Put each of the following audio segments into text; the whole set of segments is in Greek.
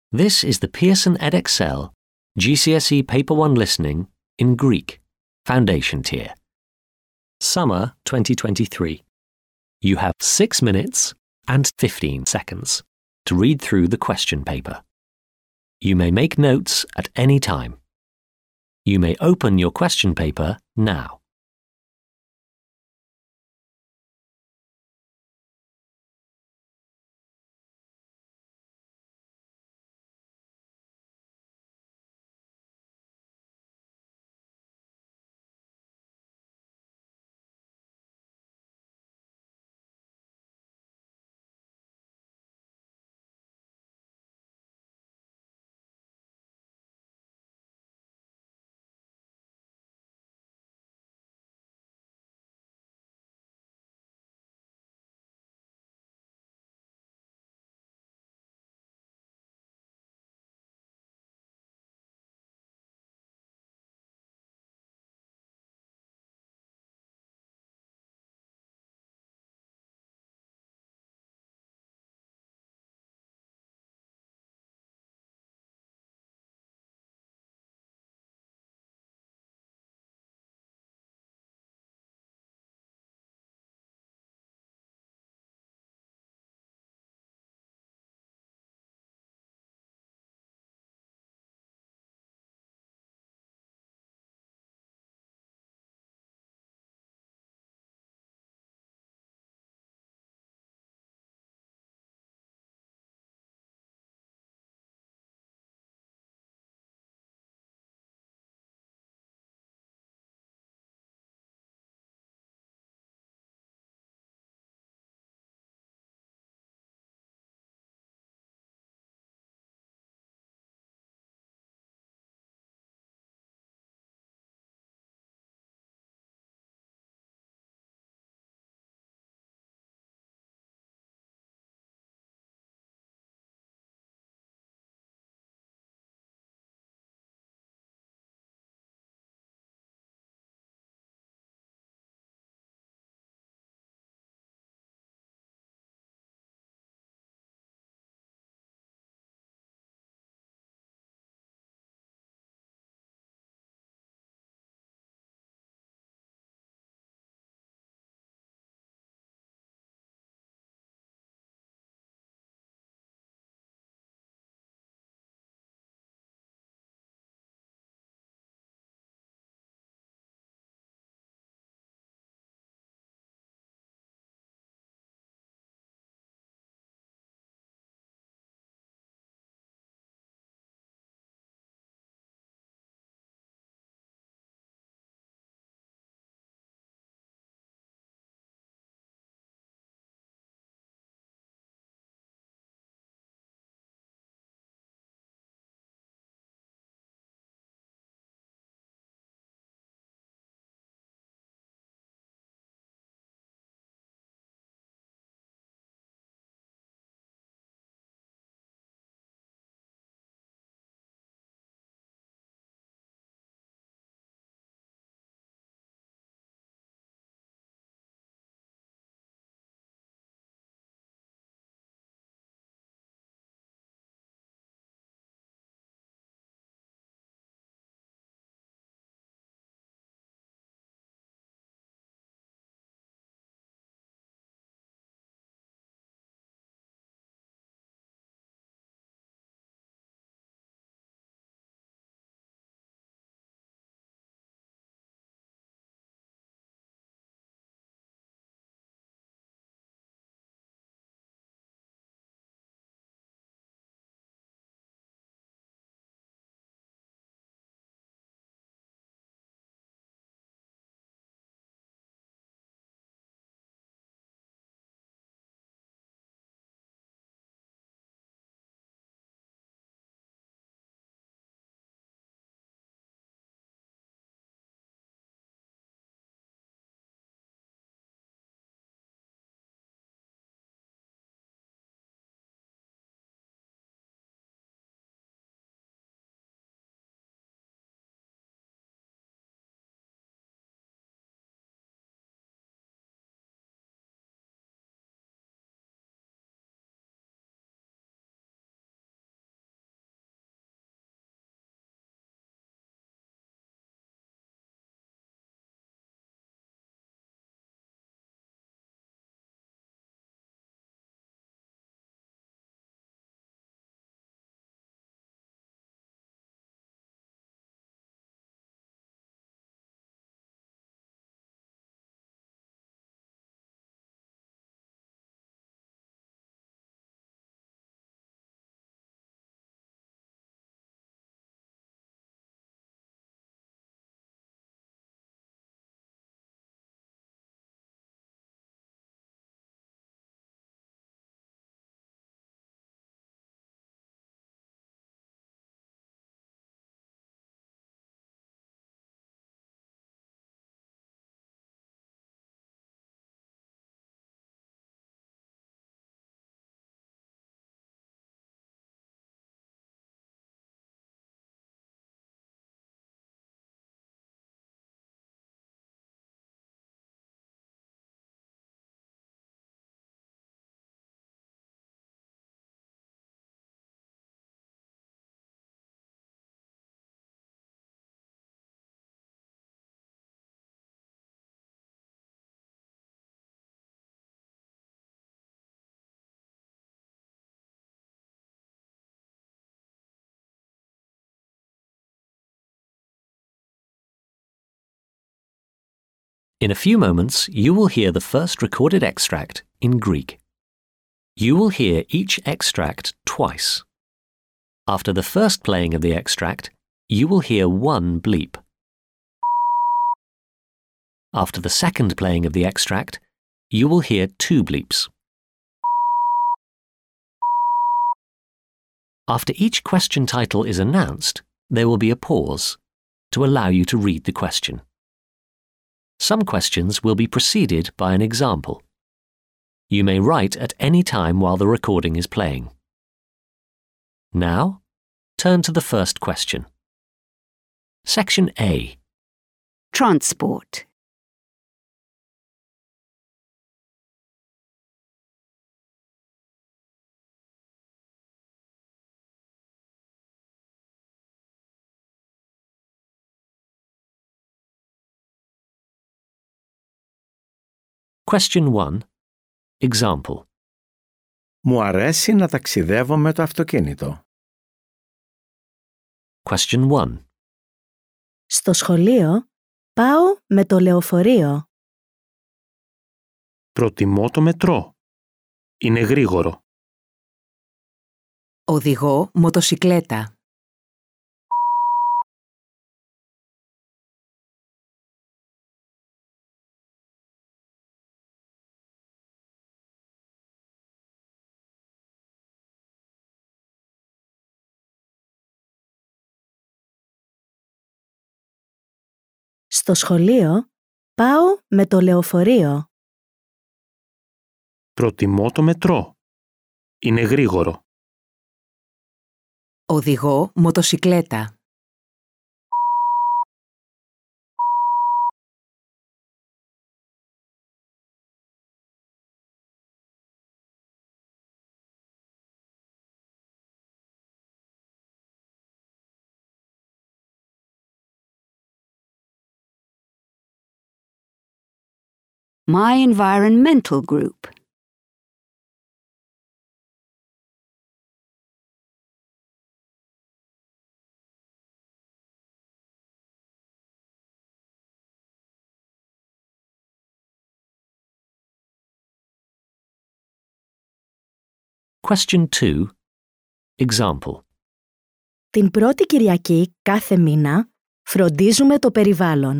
This is the Pearson Edexcel GCSE Paper 1 Listening in Greek, Foundation Tier. Summer 2023. You have 6 minutes and 15 seconds to read through the question paper. You may make notes at any time. You may open your question paper now. In a few moments, you will hear the first recorded extract in Greek. You will hear each extract twice. After the first playing of the extract, you will hear one bleep. After the second playing of the extract, you will hear two bleeps. After each question title is announced, there will be a pause to allow you to read the question. Some questions will be preceded by an example. You may write at any time while the recording is playing. Now, turn to the first question. Section A. Transport. Question 1. Example. Μου αρέσει να ταξιδεύω με το αυτοκίνητο. Question 1. Στο σχολείο πάω με το λεωφορείο. Προτιμώ το μετρό. Είναι γρήγορο. Οδηγώ μοτοσικλέτα. Στο σχολείο πάω με το λεωφορείο. Προτιμώ το μετρό. Είναι γρήγορο. Οδηγώ μοτοσικλέτα. My environmental group. Question 2. Example. Την πρώτη Κυριακή κάθε μήνα φροντίζουμε το περιβάλλον.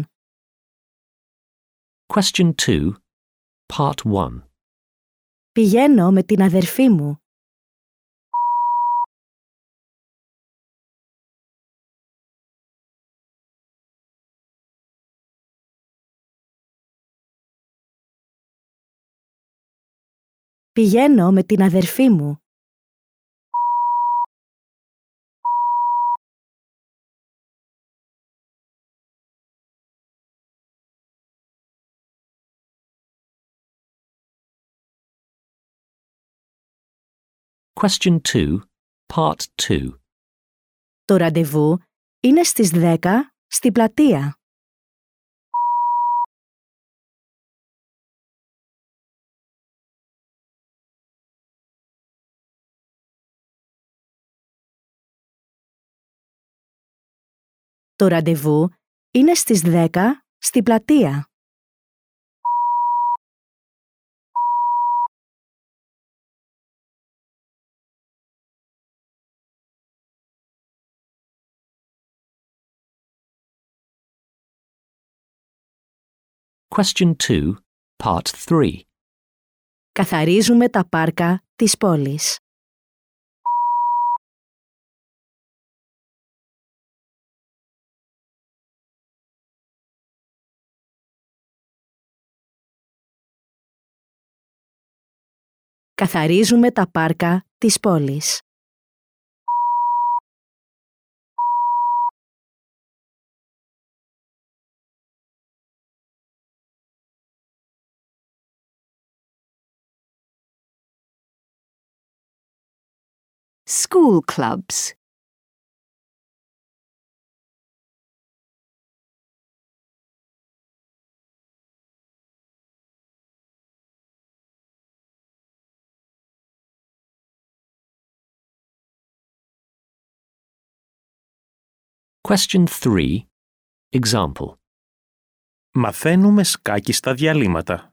Question 2. Part 1. Πηγαίνω με την αδερφή μου. Πηγαίνω με την αδερφή μου. Question 2. Part 2. Το ραντεβού είναι στις 10 στη πλατεία. Το ραντεβού είναι στις 10 στη πλατεία. Question 2. Part 3. Καθαρίζουμε τα πάρκα της πόλης. Καθαρίζουμε τα πάρκα της πόλης. School clubs. Question 3. Example. Μαθαίνουμε σκάκι στα διαλύματα.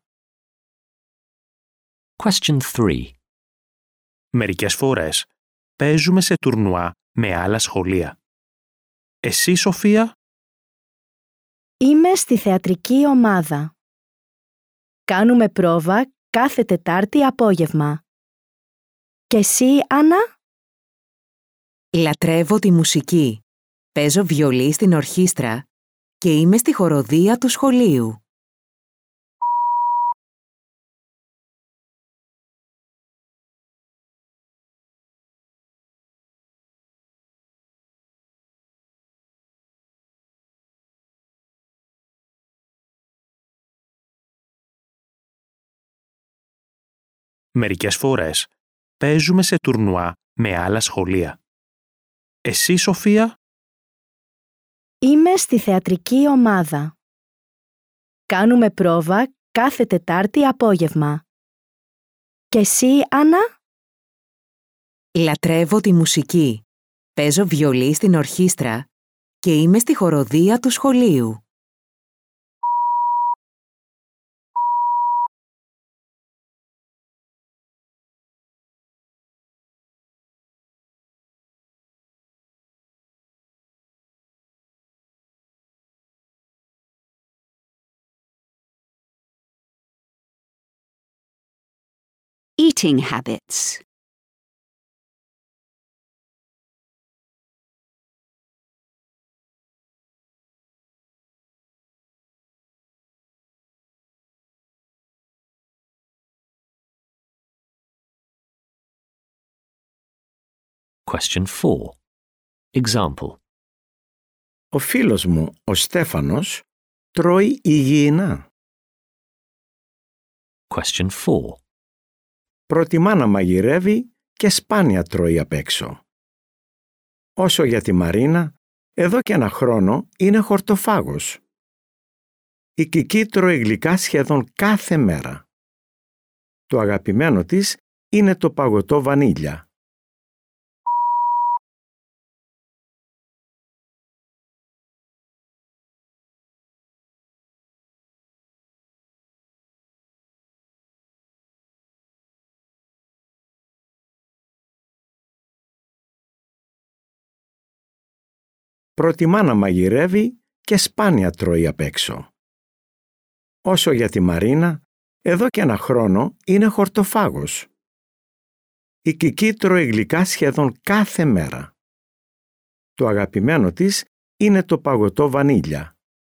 Question 3. Μερικές φορές παίζουμε σε τουρνουά με άλλα σχολεία. Εσύ, Σοφία? Είμαι στη θεατρική ομάδα. Κάνουμε πρόβα κάθε Τετάρτη απόγευμα. Και εσύ, Άννα? Λατρεύω τη μουσική. Παίζω βιολί στην ορχήστρα και είμαι στη χοροδία του σχολείου. Μερικές φορές παίζουμε σε τουρνουά με άλλα σχολεία. Εσύ, Σοφία? Είμαι στη θεατρική ομάδα. Κάνουμε πρόβα κάθε Τετάρτη απόγευμα. Και εσύ, Άννα? Λατρεύω τη μουσική. Παίζω βιολί στην ορχήστρα και είμαι στη χοροδία του σχολείου. Eating habits. Question 4. Example. Ο φίλος μου, ο Στέφανος, τρώει υγιεινά. Question 4. Προτιμά να μαγειρεύει και σπάνια τρώει απ' έξω. Όσο για τη Μαρίνα, εδώ και ένα χρόνο είναι χορτοφάγος. Η Κική τρώει γλυκά σχεδόν κάθε μέρα. Το αγαπημένο της είναι το παγωτό βανίλια. Προτιμά να μαγειρεύει και σπάνια τρώει απ' έξω. Όσο για τη Μαρίνα, εδώ και ένα χρόνο είναι χορτοφάγος. Η Κική τρώει γλυκά σχεδόν κάθε μέρα. Το αγαπημένο της είναι το παγωτό βανίλια.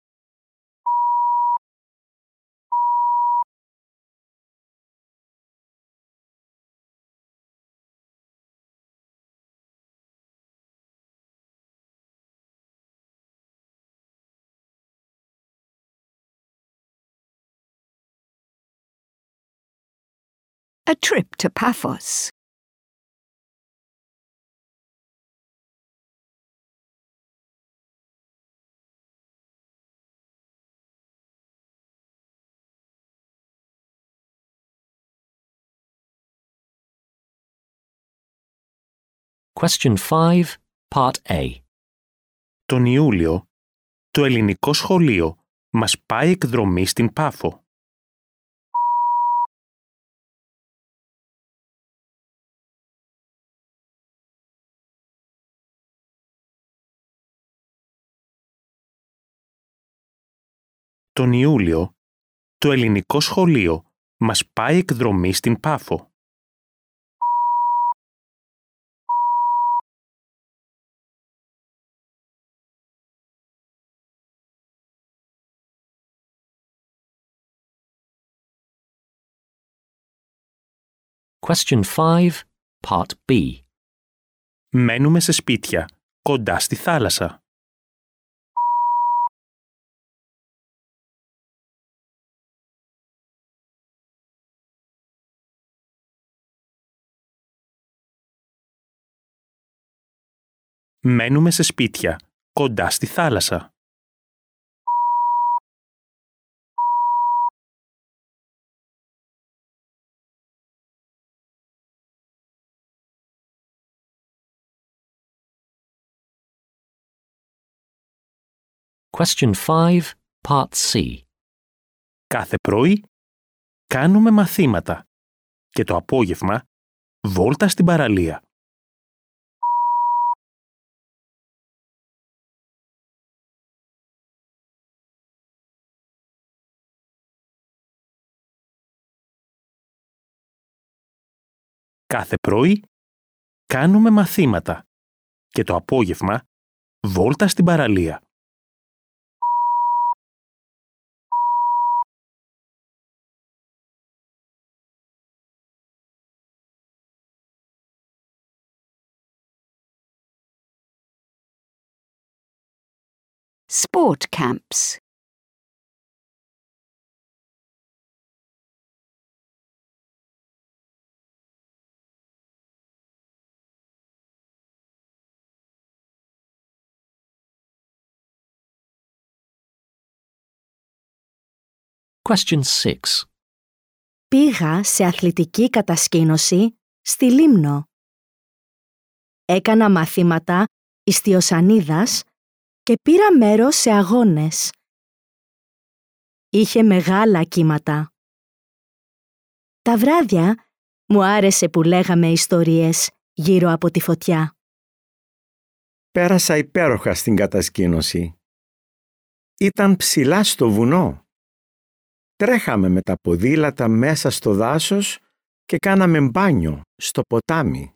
A trip to Paphos. Question 5, Part A. Τον Ιούλιο, το ελληνικό σχολείο μας πάει εκδρομή στην Πάφο. Τον Ιούλιο, το ελληνικό σχολείο μας πάει εκδρομή στην Πάφο. Question 5, Part B. Μένουμε σε σπίτια, κοντά στη θάλασσα. Μένουμε σε σπίτια, κοντά στη θάλασσα. Question 5, Part C. Κάθε πρωί κάνουμε μαθήματα και το απόγευμα βόλτα στην παραλία. Κάθε πρωί κάνουμε μαθήματα και το απόγευμα βόλτα στην παραλία. Sport camps. Question 6. Πήγα σε αθλητική κατασκήνωση στη Λίμνο. Έκανα μαθήματα ιστιοσανίδας και πήρα μέρος σε αγώνες. Είχε μεγάλα κύματα. Τα βράδια μου άρεσε που λέγαμε ιστορίες γύρω από τη φωτιά. Πέρασα υπέροχα στην κατασκήνωση. Ήταν ψηλά στο βουνό. Τρέχαμε με τα ποδήλατα μέσα στο δάσος και κάναμε μπάνιο στο ποτάμι.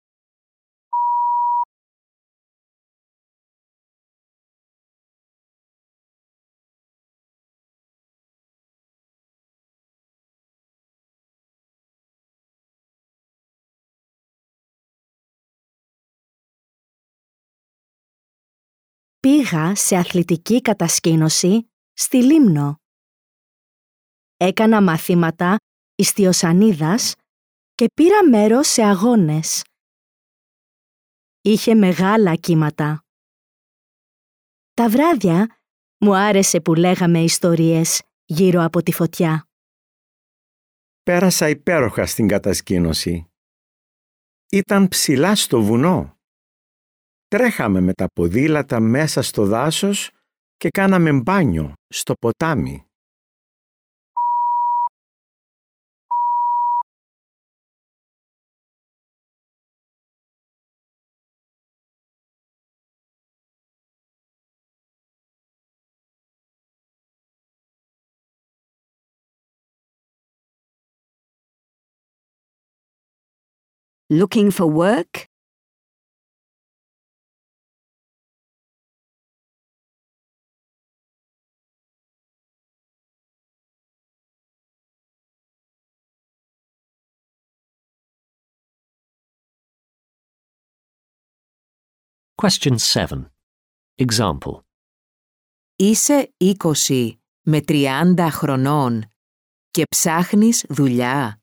Πήγα σε αθλητική κατασκήνωση στη Λίμνο. Έκανα μαθήματα ιστιοσανίδας και πήρα μέρος σε αγώνες. Είχε μεγάλα κύματα. Τα βράδια μου άρεσε που λέγαμε ιστορίες γύρω από τη φωτιά. Πέρασα υπέροχα στην κατασκήνωση. Ήταν ψηλά στο βουνό. Τρέχαμε με τα ποδήλατα μέσα στο δάσος και κάναμε μπάνιο στο ποτάμι. Looking for work? Question 7. Example. Είσαι 20 με 30 χρονών και ψάχνεις δουλειά.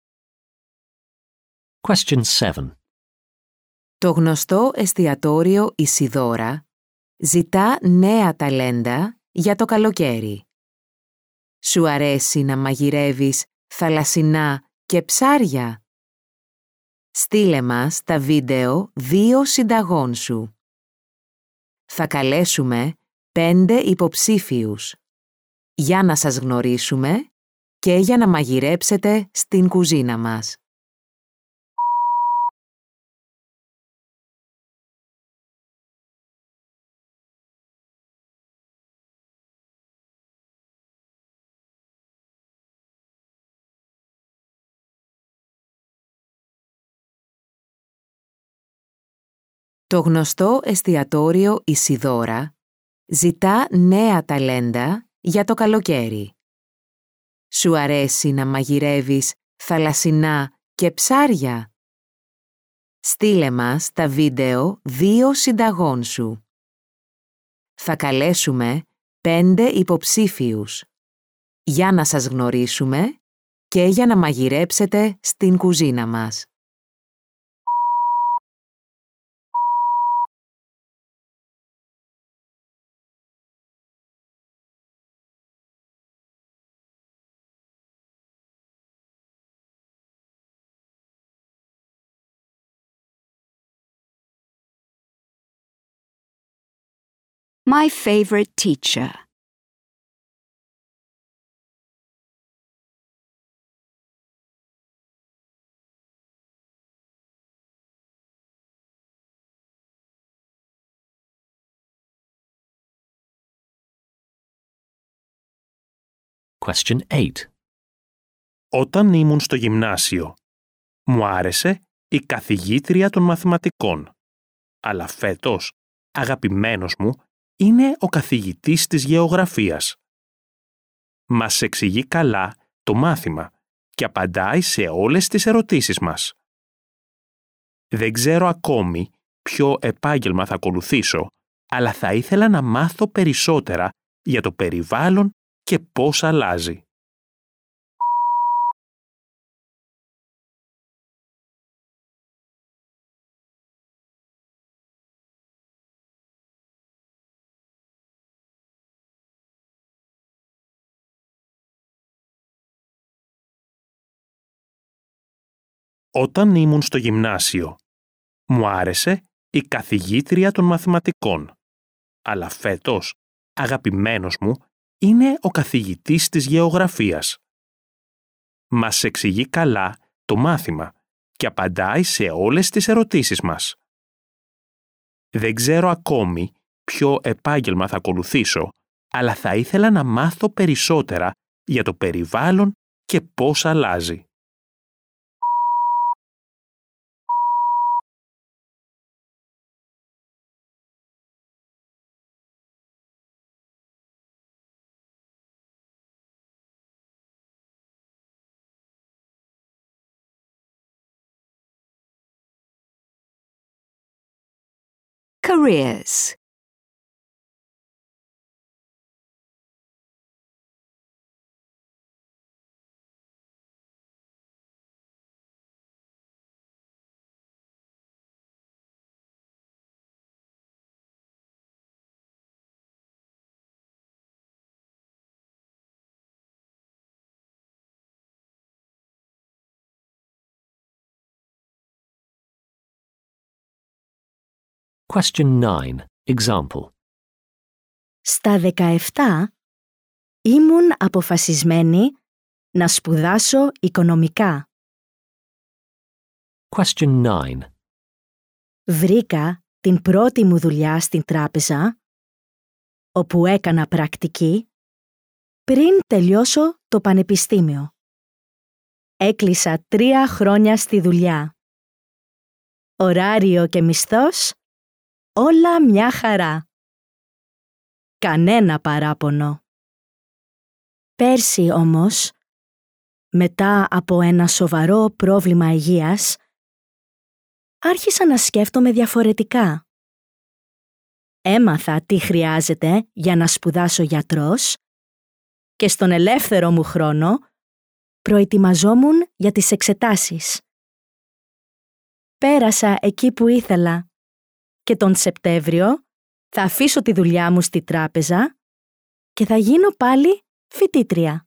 Question 7. Το γνωστό εστιατόριο Ισιδώρα ζητά νέα ταλέντα για το καλοκαίρι. Σου αρέσει να μαγειρεύεις θαλασσινά και ψάρια? Στείλε μας τα βίντεο 2 συνταγών σου. Θα καλέσουμε 5 υποψήφιους για να σας γνωρίσουμε και για να μαγειρέψετε στην κουζίνα μας. Το γνωστό εστιατόριο Ισιδώρα ζητά νέα ταλέντα για το καλοκαίρι. Σου αρέσει να μαγειρεύεις θαλασσινά και ψάρια? Στείλε μας τα βίντεο 2 συνταγών σου. Θα καλέσουμε 5 υποψήφιους για να σας γνωρίσουμε και για να μαγειρέψετε στην κουζίνα μας. My favorite teacher. Question 8. Όταν ήμουν στο γυμνάσιο, μου άρεσε η καθηγήτρια των μαθηματικών, αλλά φέτος αγαπημένος μου είναι ο καθηγητής της γεωγραφίας. Μας εξηγεί καλά το μάθημα και απαντάει σε όλες τις ερωτήσεις μας. Δεν ξέρω ακόμη ποιο επάγγελμα θα ακολουθήσω, αλλά θα ήθελα να μάθω περισσότερα για το περιβάλλον και πώς αλλάζει. Όταν ήμουν στο γυμνάσιο, μου άρεσε η καθηγήτρια των μαθηματικών, αλλά φέτος αγαπημένος μου είναι ο καθηγητής της γεωγραφίας. Μας εξηγεί καλά το μάθημα και απαντάει σε όλες τις ερωτήσεις μας. Δεν ξέρω ακόμη ποιο επάγγελμα θα ακολουθήσω, αλλά θα ήθελα να μάθω περισσότερα για το περιβάλλον και πώς αλλάζει. Careers. Question 9. Example. Στα 17 ήμουν αποφασισμένη να σπουδάσω οικονομικά. Question 9. Βρήκα την πρώτη μου δουλειά στην τράπεζα, όπου έκανα πρακτική, πριν τελειώσω το πανεπιστήμιο. Έκλεισα 3 χρόνια στη δουλειά. Ωράριο και μισθός, όλα μια χαρά. Κανένα παράπονο. Πέρσι όμως, μετά από ένα σοβαρό πρόβλημα υγείας, άρχισα να σκέφτομαι διαφορετικά. Έμαθα τι χρειάζεται για να σπουδάσω γιατρός και στον ελεύθερο μου χρόνο προετοιμαζόμουν για τις εξετάσεις. Πέρασα εκεί που ήθελα και τον Σεπτέμβριο θα αφήσω τη δουλειά μου στη τράπεζα και θα γίνω πάλι φοιτήτρια.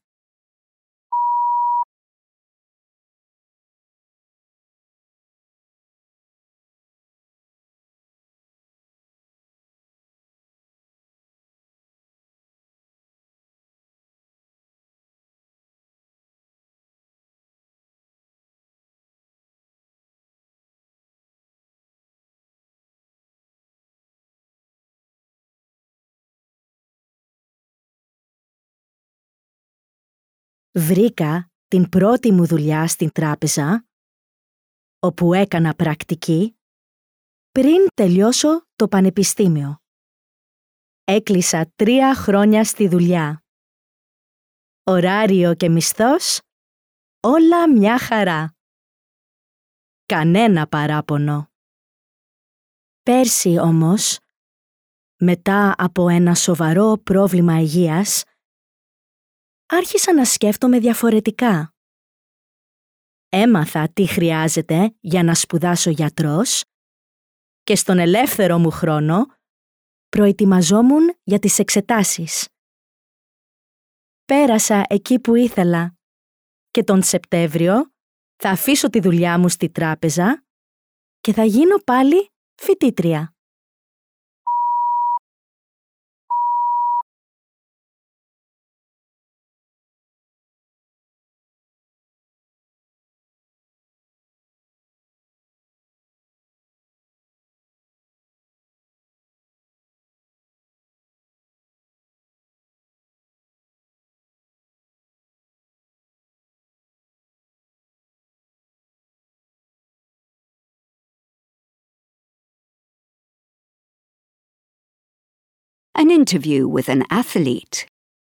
Βρήκα την πρώτη μου δουλειά στην τράπεζα, όπου έκανα πρακτική, πριν τελειώσω το πανεπιστήμιο. Έκλεισα 3 χρόνια στη δουλειά. Ωράριο και μισθός, όλα μια χαρά. Κανένα παράπονο. Πέρσι όμως, μετά από ένα σοβαρό πρόβλημα υγείας, άρχισα να σκέφτομαι διαφορετικά. Έμαθα τι χρειάζεται για να σπουδάσω γιατρός και στον ελεύθερο μου χρόνο προετοιμαζόμουν για τις εξετάσεις. Πέρασα εκεί που ήθελα και τον Σεπτέμβριο θα αφήσω τη δουλειά μου στη τράπεζα και θα γίνω πάλι φοιτήτρια. An interview with an athlete.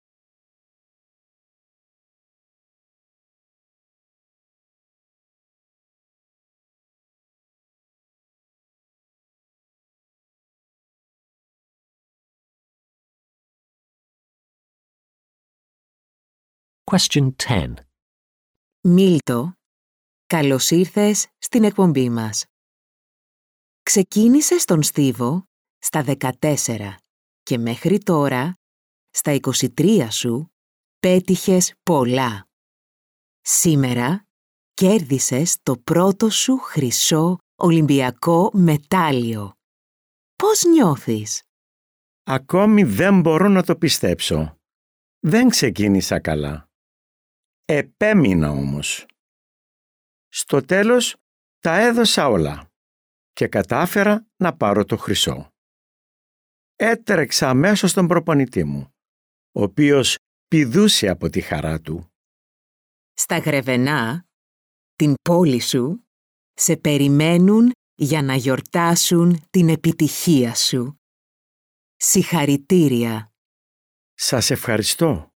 Question 10. Μίλτο, καλώς ήρθες στην εκπομπή μας. Ξεκίνησες τον στίβο στα 14 και μέχρι τώρα, στα 23 σου, πέτυχες πολλά. Σήμερα κέρδισες το πρώτο σου χρυσό Ολυμπιακό μετάλλιο. Πώς νιώθεις? Ακόμη δεν μπορώ να το πιστέψω. Δεν ξεκίνησα καλά. Επέμεινα όμως. Στο τέλος τα έδωσα όλα και κατάφερα να πάρω το χρυσό. Έτρεξα αμέσως στον προπονητή μου, ο οποίος πηδούσε από τη χαρά του. Στα Γρεβενά, την πόλη σου, σε περιμένουν για να γιορτάσουν την επιτυχία σου. Συγχαρητήρια. Σας ευχαριστώ.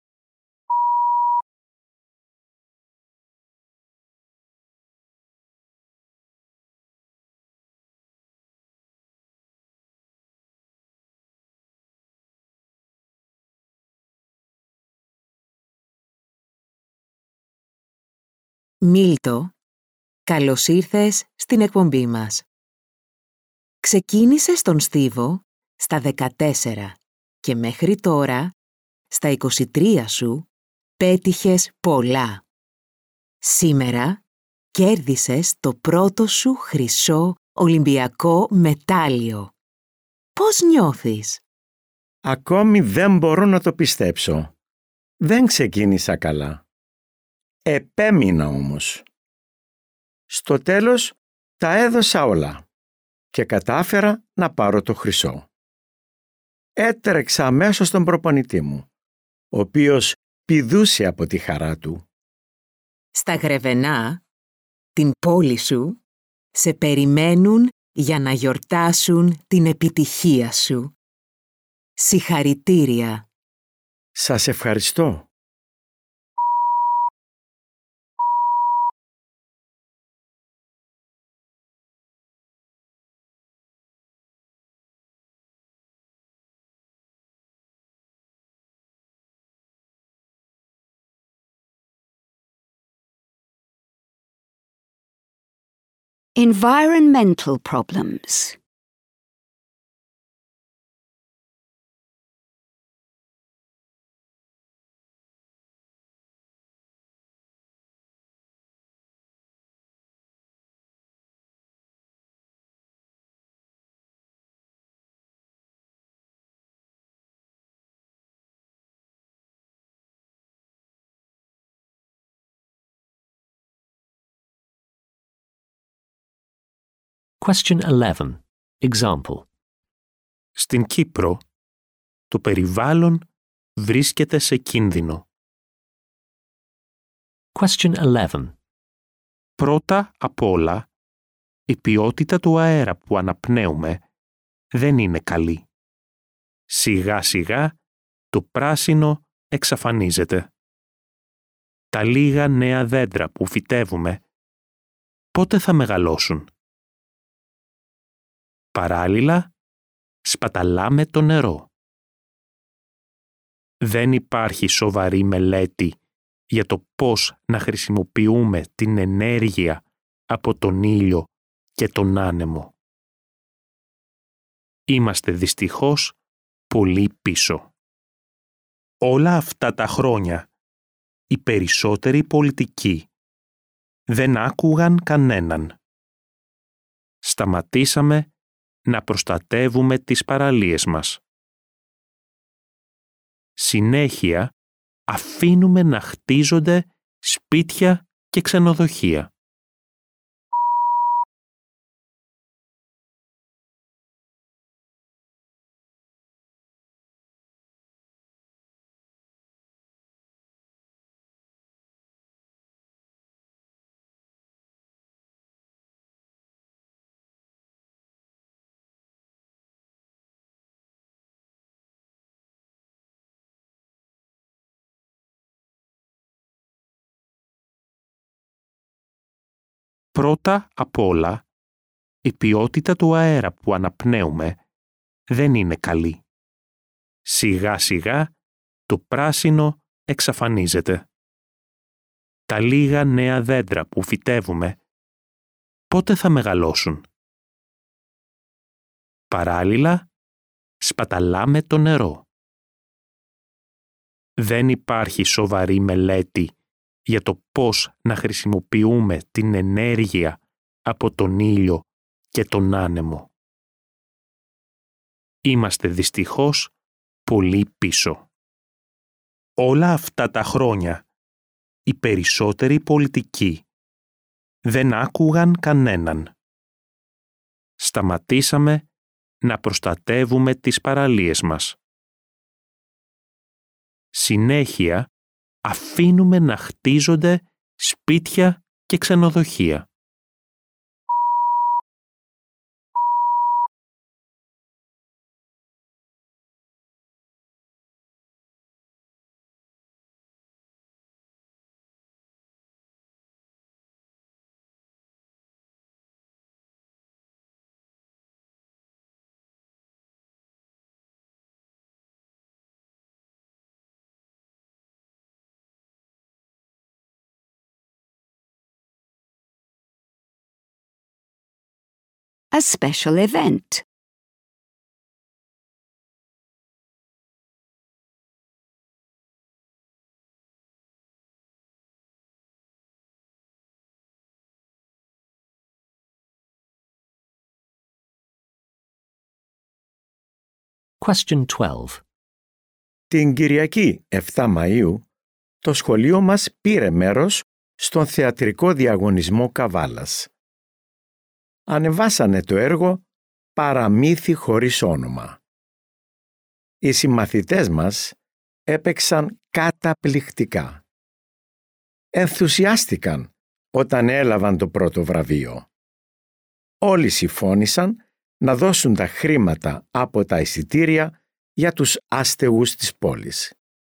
Μίλτο, καλώς ήρθες στην εκπομπή μας. Ξεκίνησες τον στίβο στα 14 και μέχρι τώρα, στα 23 σου, πέτυχες πολλά. Σήμερα κέρδισες το πρώτο σου χρυσό Ολυμπιακό μετάλλιο. Πώς νιώθεις? Ακόμη δεν μπορώ να το πιστέψω. Δεν ξεκίνησα καλά. Επέμεινα όμως. Στο τέλος τα έδωσα όλα και κατάφερα να πάρω το χρυσό. Έτρεξα αμέσως στον προπονητή μου, ο οποίος πηδούσε από τη χαρά του. Στα Γρεβενά, την πόλη σου, σε περιμένουν για να γιορτάσουν την επιτυχία σου. Συγχαρητήρια. Σας ευχαριστώ. Environmental problems. Question 11. Example. Στην Κύπρο, το περιβάλλον βρίσκεται σε κίνδυνο. Question 11. Πρώτα απ' όλα, η ποιότητα του αέρα που αναπνέουμε δεν είναι καλή. Σιγά σιγά το πράσινο εξαφανίζεται. Τα λίγα νέα δέντρα που φυτεύουμε πότε θα μεγαλώσουν? Παράλληλα, σπαταλάμε το νερό. Δεν υπάρχει σοβαρή μελέτη για το πώς να χρησιμοποιούμε την ενέργεια από τον ήλιο και τον άνεμο. Είμαστε δυστυχώς πολύ πίσω. Όλα αυτά τα χρόνια, οι περισσότεροι πολιτικοί δεν άκουγαν κανέναν. Σταματήσαμε να προστατεύουμε τις παραλίες μας. Συνέχεια αφήνουμε να χτίζονται σπίτια και ξενοδοχεία. Πρώτα απ' όλα, η ποιότητα του αέρα που αναπνέουμε δεν είναι καλή. Σιγά σιγά το πράσινο εξαφανίζεται. Τα λίγα νέα δέντρα που φυτεύουμε πότε θα μεγαλώσουν? Παράλληλα, σπαταλάμε το νερό. Δεν υπάρχει σοβαρή μελέτη για το πώς να χρησιμοποιούμε την ενέργεια από τον ήλιο και τον άνεμο. Είμαστε δυστυχώς πολύ πίσω. Όλα αυτά τα χρόνια, οι περισσότεροι πολιτικοί δεν άκουγαν κανέναν. Σταματήσαμε να προστατεύουμε τις παραλίες μας. Συνέχεια αφήνουμε να χτίζονται σπίτια και ξενοδοχεία. A special event. Question 12. Την Κυριακή 7 Μαΐου, το σχολείο μας πήρε μέρος στον θεατρικό διαγωνισμό Καβάλας. Ανεβάσανε το έργο «Παραμύθι χωρίς όνομα». Οι συμμαθητές μας έπαιξαν καταπληκτικά. Ενθουσιάστηκαν όταν έλαβαν το πρώτο βραβείο. Όλοι συμφώνησαν να δώσουν τα χρήματα από τα εισιτήρια για τους άστεγους της πόλης.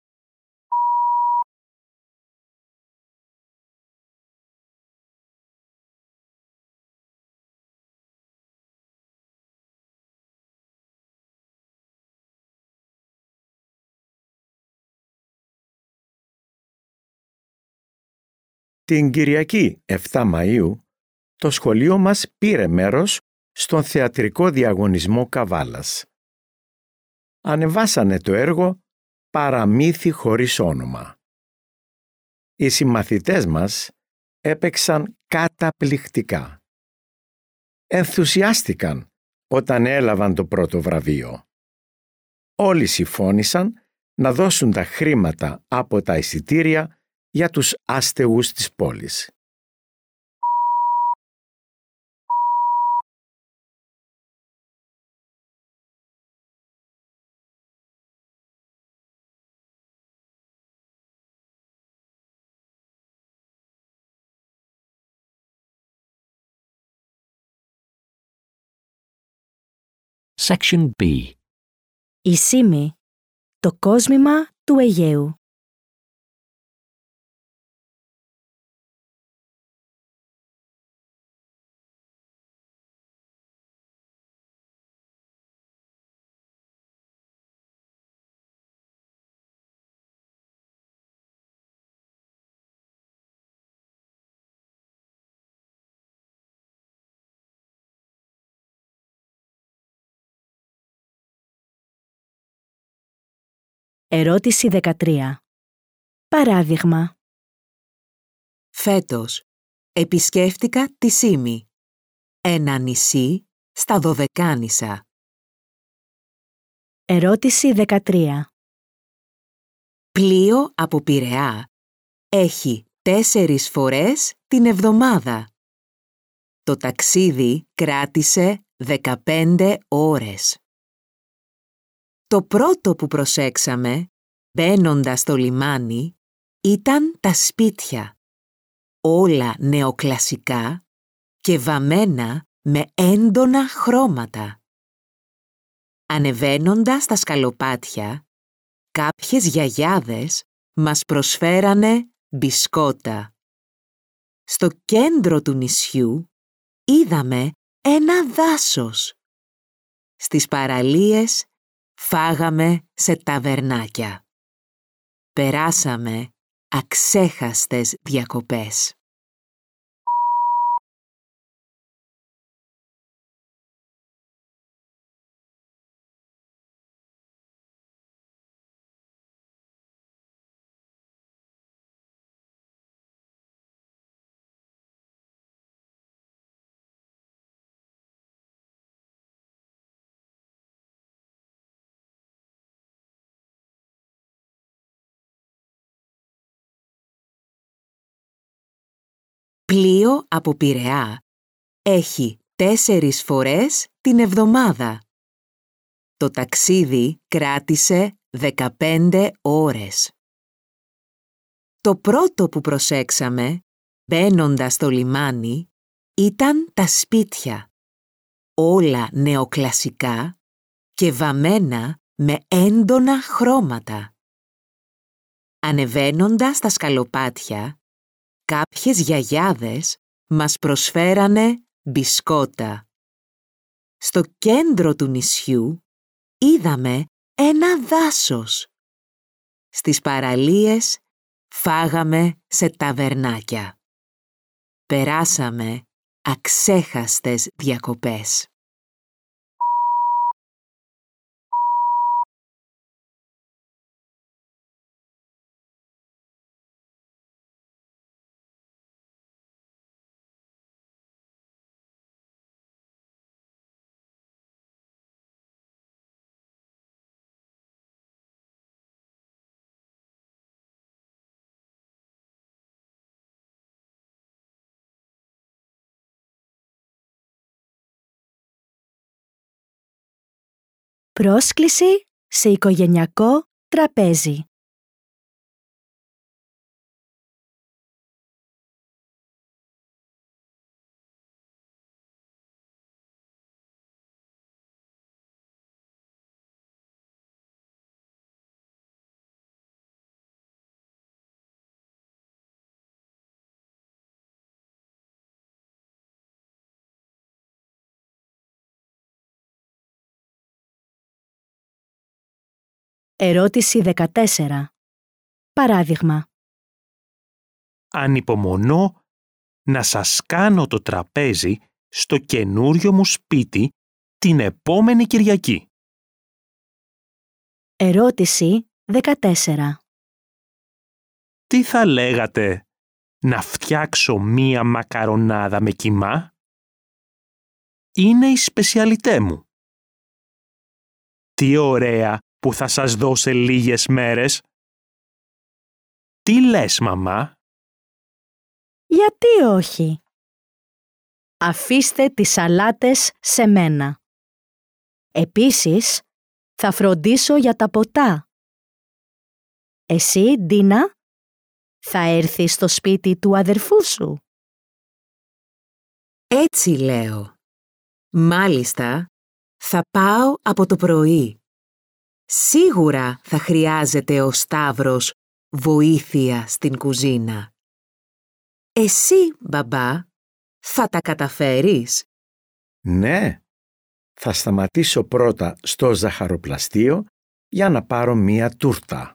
Την Κυριακή 7 Μαΐου, το σχολείο μας πήρε μέρος στον θεατρικό διαγωνισμό Καβάλας. Ανεβάσανε το έργο «Παραμύθι χωρίς όνομα». Οι συμμαθητές μας έπαιξαν καταπληκτικά. Ενθουσιάστηκαν όταν έλαβαν το πρώτο βραβείο. Όλοι συμφώνησαν να δώσουν τα χρήματα από τα εισιτήρια για τους άστεγους της πόλης. Section B. Η Σήμη, το κόσμημα του Αιγαίου. Ερώτηση 13. Παράδειγμα. Φέτος, επισκέφτηκα τη Σήμη, ένα νησί στα Δωδεκάνησα. Ερώτηση 13. Πλοίο από Πειραιά έχει 4 φορές την εβδομάδα. Το ταξίδι κράτησε 15 ώρες. Το πρώτο που προσέξαμε, μπαίνοντας στο λιμάνι, ήταν τα σπίτια. Όλα νεοκλασικά και βαμμένα με έντονα χρώματα. Ανεβαίνοντας τα σκαλοπάτια, κάποιες γιαγιάδες μας προσφέρανε μπισκότα. Στο κέντρο του νησιού είδαμε ένα δάσος. Στις παραλίες φάγαμε σε ταβερνάκια. Περάσαμε αξέχαστες διακοπές. Πλοίο από Πειραιά έχει 4 φορές την εβδομάδα. Το ταξίδι κράτησε 15 ώρες. Το πρώτο που προσέξαμε, μπαίνοντας στο λιμάνι, ήταν τα σπίτια. Όλα νεοκλασικά και βαμμένα με έντονα χρώματα. Ανεβαίνοντας τα σκαλοπάτια, κάποιες γιαγιάδες μας προσφέρανε μπισκότα. Στο κέντρο του νησιού είδαμε ένα δάσος. Στις παραλίες φάγαμε σε ταβερνάκια. Περάσαμε αξέχαστες διακοπές. Πρόσκληση σε οικογενειακό τραπέζι. Ερώτηση 14. Παράδειγμα. Ανυπομονώ να σας κάνω το τραπέζι στο καινούριο μου σπίτι την επόμενη Κυριακή. Ερώτηση 14. Τι θα λέγατε να φτιάξω μία μακαρονάδα με κιμά? Είναι η σπεσιαλιτέ μου. Τι ωραία που θα σας δω σε λίγες μέρες. Τι λες, μαμά? Γιατί όχι? Αφήστε τις σαλάτες σε μένα. Επίσης, θα φροντίσω για τα ποτά. Εσύ, Ντίνα, θα έρθεις στο σπίτι του αδερφού σου. Έτσι λέω. Μάλιστα, θα πάω από το πρωί. Σίγουρα θα χρειάζεται ο Σταύρος βοήθεια στην κουζίνα. Εσύ, μπαμπά, θα τα καταφέρεις? Ναι, θα σταματήσω πρώτα στο ζαχαροπλαστείο για να πάρω μία τούρτα.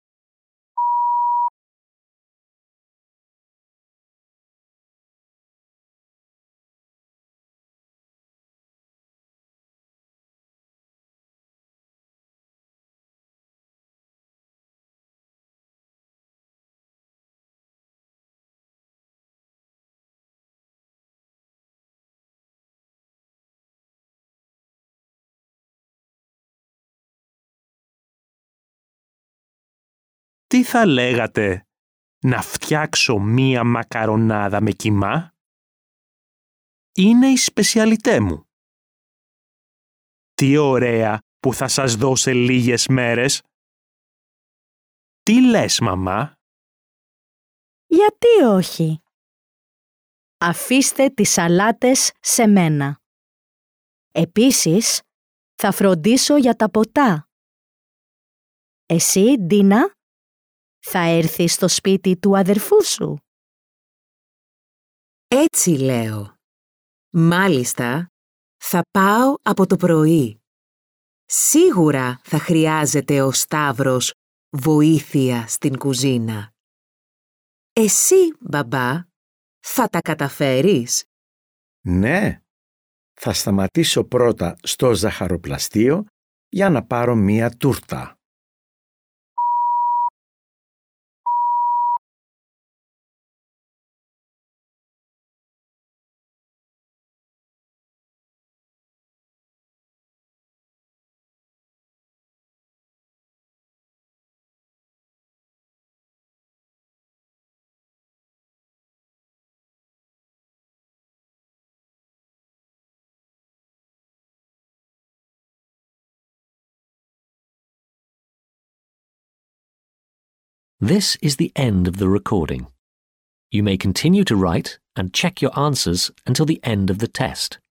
Τι θα λέγατε να φτιάξω μία μακαρονάδα με κιμά? Είναι η σπεσιαλιτέ μου. Τι ωραία που θα σας δω σε λίγες μέρες. Τι λες, μαμά? Γιατί όχι? Αφήστε τις σαλάτες σε μένα. Επίσης, θα φροντίσω για τα ποτά. Εσύ, Ντίνα, θα έρθεις στο σπίτι του αδερφού σου. Έτσι λέω. Μάλιστα, θα πάω από το πρωί. Σίγουρα θα χρειάζεται ο Σταύρος βοήθεια στην κουζίνα. Εσύ, μπαμπά, θα τα καταφέρεις? Ναι, θα σταματήσω πρώτα στο ζαχαροπλαστείο για να πάρω μία τούρτα. This is the end of the recording. You may continue to write and check your answers until the end of the test.